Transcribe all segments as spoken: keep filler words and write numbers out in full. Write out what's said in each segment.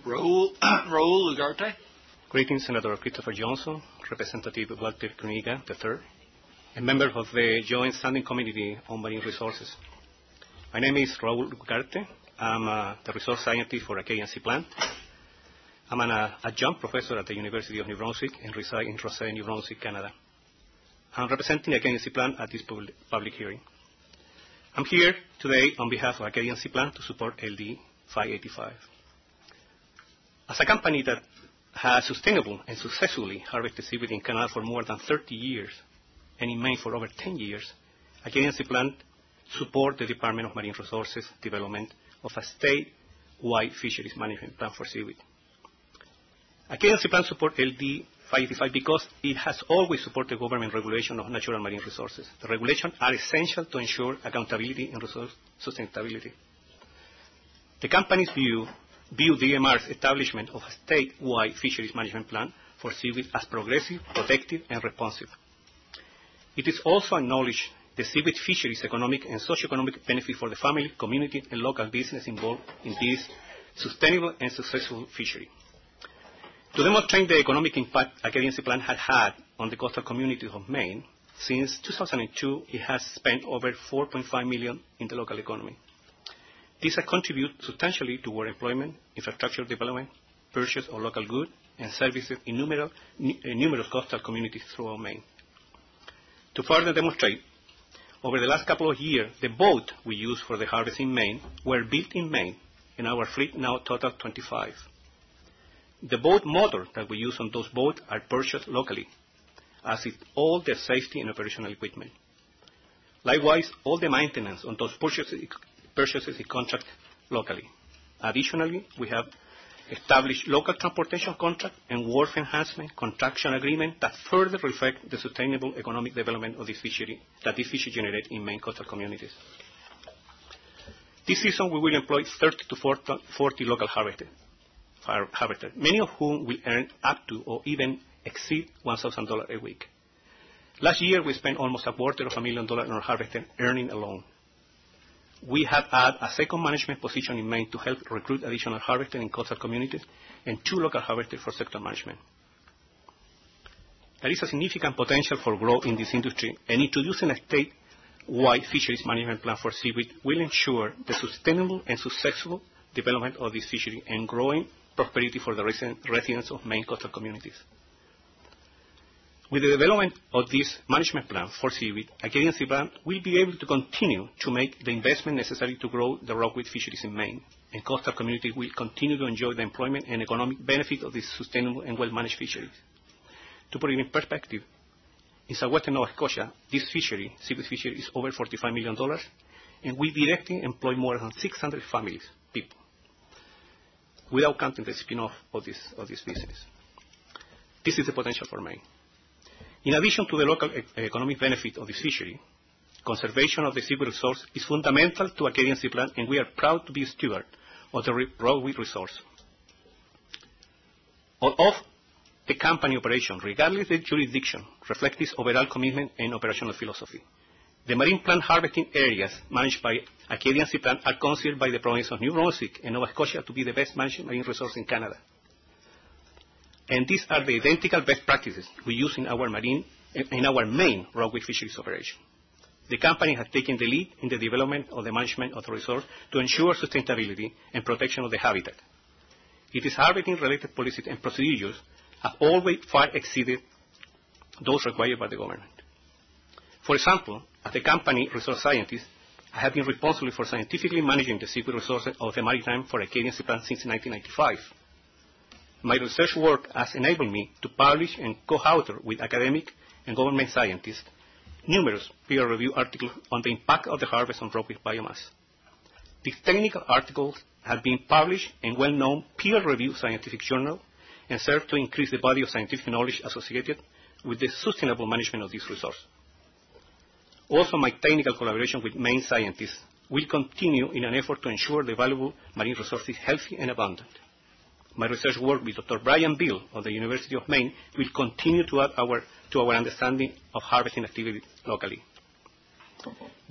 Raul, Raul Ugarte. Greetings, Senator Christopher Johnson, Representative Walter Kruniga the third, and members of the Joint Standing Committee on Marine Resources. My name is Raul Ugarte. I'm uh, the resource scientist for Acadian Sea Plant. I'm an uh, adjunct professor at the University of New Brunswick and reside in Rosay, New Brunswick, Canada. I'm representing Acadian Sea Plant at this public, public hearing. I'm here today on behalf of Acadian Sea Plant to support L D five eighty-five. As a company that has sustainable and successfully harvested seaweed in Canada for more than thirty years, and in Maine for over ten years, Acadian Sea Plant supports the Department of Marine Resources development of a state-wide fisheries management plan for seaweed. Acadian Sea Plant supports L D five eighty-five because it has always supported government regulation of natural marine resources. The regulations are essential to ensure accountability and resource sustainability. The company's view view D M R's establishment of a statewide fisheries management plan for seaweed as progressive, protective, and responsive. It is also acknowledged the seaweed fisheries economic and socio-economic benefit for the family, community, and local business involved in this sustainable and successful fishery. To demonstrate the economic impact Acadian Sea Plant had had on the coastal communities of Maine, since two thousand two, it has spent over four point five million dollars in the local economy. This has contributed substantially toward employment, infrastructure development, purchase of local goods and services in numerous, numerous coastal communities throughout Maine. To further demonstrate, over the last couple of years, the boats we use for the harvest in Maine were built in Maine, and our fleet now totals twenty-five. The boat motors that we use on those boats are purchased locally, as is all the safety and operational equipment. Likewise, all the maintenance on those purchases purchases is contracted locally. Additionally, we have established local transportation contract and wharf enhancement contraction agreement that further reflect the sustainable economic development of this fishery that this fishery generates in Maine coastal communities. This season, we will employ thirty to forty local harvesters, harvesters, many of whom will earn up to or even exceed one thousand dollars a week. Last year, we spent almost a quarter of a million dollars on our harvester earning alone. We have added a second management position in Maine to help recruit additional harvesters in coastal communities and two local harvesters for sector management. There is a significant potential for growth in this industry, and introducing a state-wide fisheries management plan for seaweed will ensure the sustainable and successful development of this fishery and growing prosperity for the residents of Maine coastal communities. With the development of this management plan for seaweed, Acadian Sea Plant will be able to continue to make the investment necessary to grow the rockweed fisheries in Maine, and coastal communities will continue to enjoy the employment and economic benefit of these sustainable and well-managed fisheries. To put it in perspective, in southwestern Nova Scotia, this fishery, seaweed fishery, is over forty-five million dollars, and we directly employ more than six hundred families, people, without counting the spin-off of this, of this business. This is the potential for Maine. In addition to the local e economic benefit of this fishery, conservation of the seaweed resource is fundamental to Acadian Sea Plant, and we are proud to be steward of the rockweed resource. All of the company operation, regardless of the jurisdiction, reflect this overall commitment and operational philosophy. The marine plant harvesting areas managed by Acadian Sea Plant are considered by the province of New Brunswick and Nova Scotia to be the best managed marine resource in Canada. And these are the identical best practices we use in our marine, in our main rockweed fisheries operation. The company has taken the lead in the development of the management of the resource to ensure sustainability and protection of the habitat. Its harvesting-related policies and procedures have always far exceeded those required by the government. For example, as a company resource scientist, I have been responsible for scientifically managing the seaweed resources of the maritime for Acadian Sea Plant since nineteen ninety-five. My research work has enabled me to publish and co-author with academic and government scientists numerous peer-reviewed articles on the impact of the harvest on rockweed biomass. These technical articles have been published in well-known peer-reviewed scientific journals and serve to increase the body of scientific knowledge associated with the sustainable management of this resource. Also, my technical collaboration with Maine scientists will continue in an effort to ensure the valuable marine resource is healthy and abundant. My research work with Doctor Brian Bill of the University of Maine will continue to add our, to our understanding of harvesting activity locally.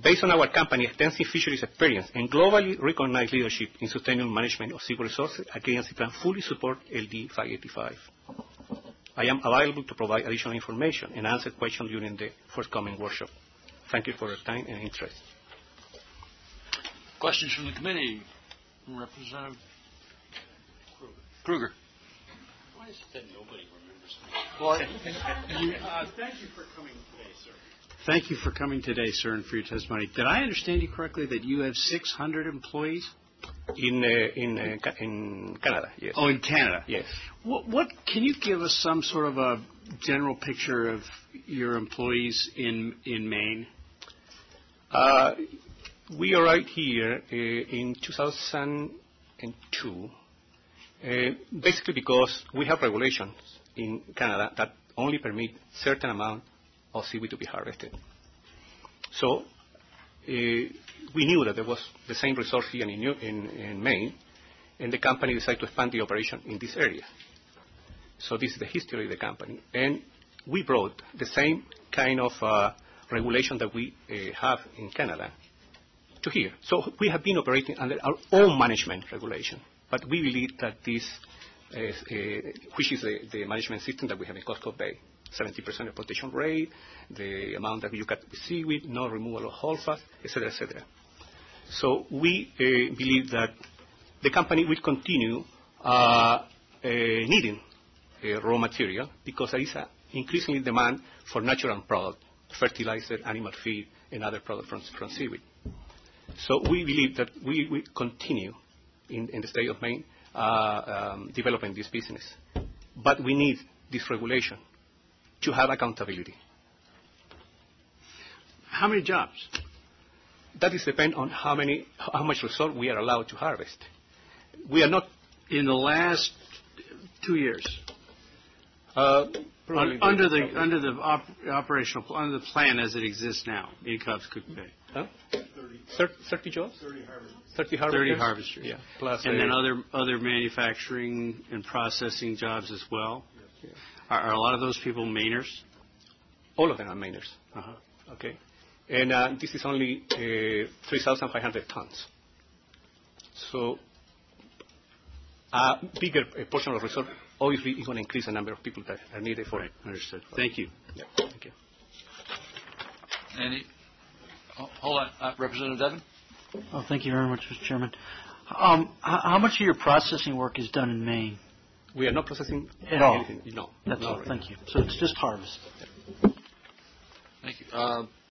Based on our company's extensive fisheries experience and globally recognized leadership in sustainable management of seafood resources, A K N C plan fully support L D five eighty-five. I am available to provide additional information and answer questions during the forthcoming workshop. Thank you for your time and interest. Questions from the committee? Representative Kruger. Why is it that nobody remembers me? Well, you, uh, thank you for coming today, sir. Thank you for coming today, sir, and for your testimony. Did I understand you correctly that you have six hundred employees? In, uh, in, uh, ca- in Canada, yes. Oh, in Canada? Yes. What, what can you give us some sort of a general picture of your employees in in Maine? Uh, we arrived here uh, in two thousand two, uh, basically because we have regulations in Canada that only permit certain amount of seaweed to be harvested. So uh, we knew that there was the same resource here in, New, in, in Maine, and the company decided to expand the operation in this area. So this is the history of the company. And we brought the same kind of uh, regulation that we uh, have in Canada to here. So we have been operating under our own management regulation, but we believe that this, uh, uh, which is the, the management system that we have in Costco Bay, seventy percent exploitation rate, the amount that you cut with seaweed, no removal of holdfast, et cetera, et cetera. So we uh, believe that the company will continue uh, uh, needing uh, raw material because there is an increasing demand for natural products, fertilizer, animal feed, and other products from, from seaweed. So we believe that we will continue in, in the state of Maine uh, um, developing this business. But we need this regulation to have accountability. How many jobs? That is depend on how many, how much resource we are allowed to harvest. We are not In the last two years, uh, un- under the under the op- operational pl- under the plan as it exists now in Cubs Cook Bay. huh? thirty, thirty jobs, thirty harvesters. thirty harvesters, thirty harvesters. yeah, plus And uh, then other other manufacturing and processing jobs as well. Yes. Are, are a lot of those people Mainers? all of them are Mainers. Uh-huh. Okay, and uh, this is only uh, three thousand five hundred tons. So a bigger uh, portion of resource obviously is going to increase the number of people that are needed for Right. it. Understood. Thank you. Yeah, thank you. any? Oh, hold on, uh, Representative Devon. Oh, thank you very much, Mister Chairman. Um, h- how much of your processing work is done in Maine? We are not processing At all? anything. No. That's not all. right Thank now. you. So it's just harvest. Thank you. Uh,